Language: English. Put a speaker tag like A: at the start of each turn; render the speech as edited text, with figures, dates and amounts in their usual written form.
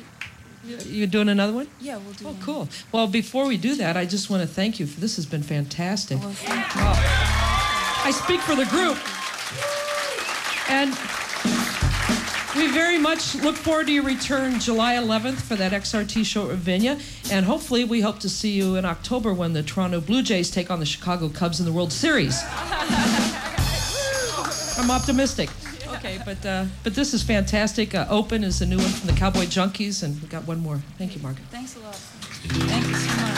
A: You're doing another one?
B: Yeah, we'll do one.
A: Oh, cool. Well, before we do that, I just want to thank you. This has been fantastic.
B: Well, thank you.
A: I speak for the group. And we very much look forward to your return July 11th for that XRT show at Ravinia. And hopefully we hope to see you in October when the Toronto Blue Jays take on the Chicago Cubs in the World Series. I'm optimistic. Okay, but this is fantastic. Open is a new one from the Cowboy Junkies, and we got one more. Thank you, Margaret.
B: Thanks a lot. Thank you so much.